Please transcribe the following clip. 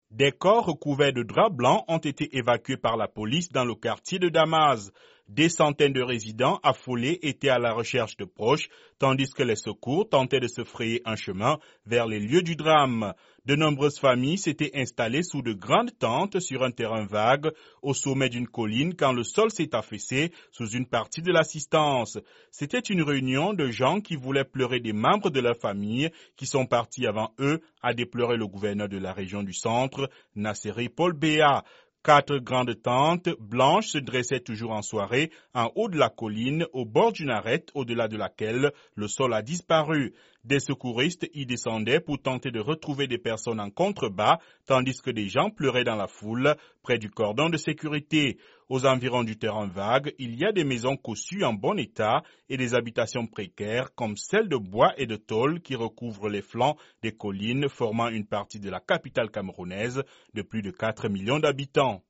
Des corps recouverts de draps blancs ont été évacués par la police dans le quartier de Damas. Des centaines de résidents affolés étaient à la recherche de proches, tandis que les secours tentaient de se frayer un chemin vers les lieux du drame. De nombreuses familles s'étaient installées sous de grandes tentes sur un terrain vague au sommet d'une colline quand le sol s'est affaissé sous une partie de l'assistance. C'était une réunion de gens qui voulaient pleurer des membres de leur famille qui sont partis avant eux, a déploré le gouverneur de la région du centre, Nasseri Paul Béa. 4 grandes tentes blanches se dressaient toujours en soirée en haut de la colline, au bord d'une arête au-delà de laquelle le sol a disparu. Des secouristes y descendaient pour tenter de retrouver des personnes en contrebas, tandis que des gens pleuraient dans la foule près du cordon de sécurité. Aux environs du terrain vague, il y a des maisons cossues en bon état et des habitations précaires comme celles de bois et de tôle qui recouvrent les flancs des collines formant une partie de la capitale camerounaise de plus de 4 millions d'habitants.